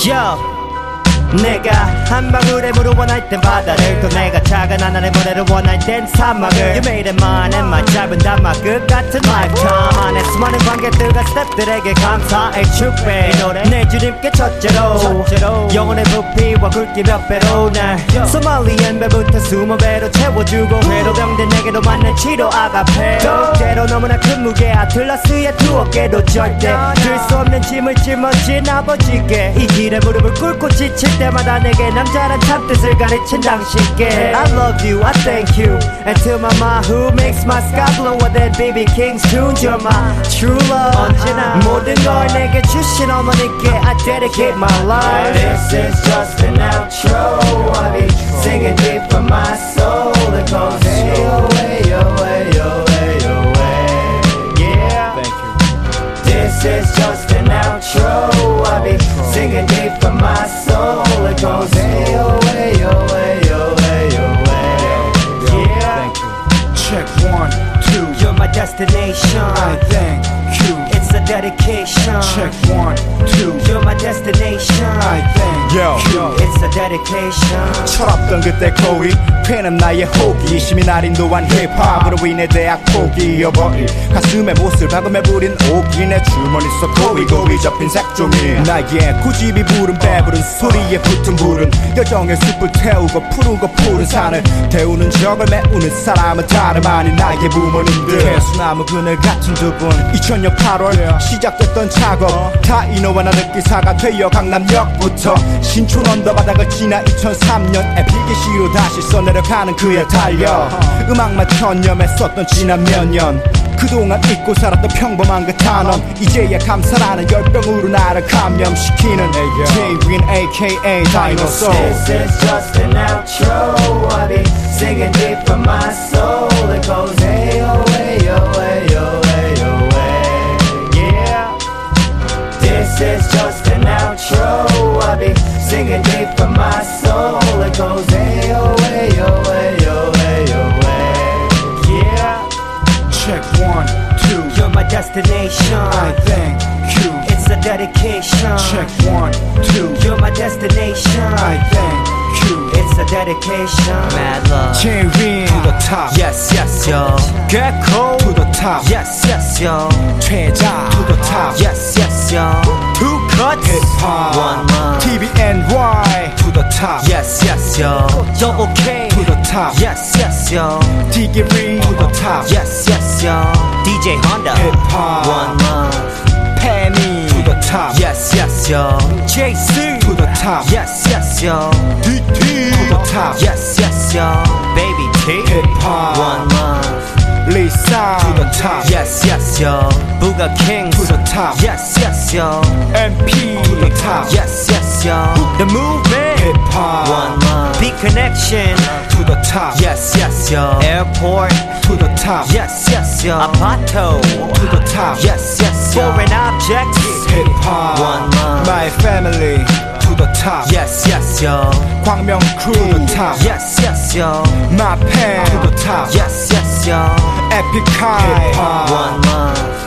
Yo 내가 한 방울의 물을 원할 땐 바다를 또 내가 작은 하늘의 모래를 원할 땐 사막을 You made it mine and my 짧은 단막극 같은 lifetime 안에 수많은 관객들과 스태프들에게 감사의 축배 이 노래 내 주님께 첫째로 영혼의 부피와 굵기 몇 배로 날 소말리엔 배부터 20배로 채워주고 회로 병든 내게도 맞는 치료 아가페 때로 너무나 큰 무게 아틀라스의 두 어깨도 절대 들 수 없는 짐을 짊어진 아버지께 이 길에 무릎을 꿇고 지칠 때마다 내게 남자란 참뜻을 가르친 당신께 I love you, I thank you And to my mom who makes my sky blower than BB King's tunes You're my true love 언제나 모든 걸 내게 주신 어머니께 I dedicate my life This is just an outro I be singing deep from my soul It goes hey oh hey oh hey oh hey oh hey Yeah Thank you This is just an outro I be singing deep from my soul It goes hey oh hey oh hey oh hey oh hey Yeah Thank you Check 1, 2 You're my destination I thank you It's a dedication Check 1, 2 You're my destination I thank you It's a dedication 철없던 그때 고이 괜한 나의 호기심이 날 인도한 힙합으로 인해 대학 포기여버린 가슴에 못을 박으며 부린 오기 내 주머니 속 고이고이 접힌 색종이 나의 고집이 부른 배부른 소리에 붙은 불은 열정의 숲을 태우고 푸르고 푸른 산을 태우는 적을 메우는 사람은 다름 아닌 나의 부모님들 개수나무 그늘 같은 두 분 2000년 8월 시작됐던 작업 다 이노와 나는 기사가 되어 강남역부터 신촌 언더바닥을 지나 2003년 에픽기시로 다시 써내려가는 그의 달려 음악만 천념했었던 지난 몇 년 그동안 잊고 살았던 평범한 그 단원 이제야 감사라는 열병으로 나를 감염시키는 J-Win aka Dinosaur This is just an outro I be singing deep from my soul It goes hey oh hey oh hey oh hey oh hey Yeah This is just an outro I be singing deep from my soul It goes hey oh hey oh hey oh hey oh hey Yeah Check 1, 2 You're my destination I thank you It's a dedication Check 1, 2 You're my destination I thank you It's a dedication Mad love J-Win to the top Yes yes yo Get cold to the top Yes yes yo 최자 to the top Yes yes yo Two cuts Hip-hop One love TVNY to the top Yes yes yo Double K to the top Yes yes yo Diggery to the top Yes yes yo DJ Honda Hip-hop One love Penny to the top Yes yes yo JC to the top Yes yes yo DT to the top Yes yes yo Baby T Hip-hop One love Lisa to the top Yes yes yo Booga Kings to the top Yes yes yo MP to the top Yes yes yo The movement Hip-hop One love Beat connection to the top Yes yes yo Airport to the top Yes yes yo Apato to the top Yes yes yo Foreign objects Hip-hop One love My family to the top Yes yes yo 광명 crew to the top Yes yes yo My pen to the top Yes yes yo Epic high One love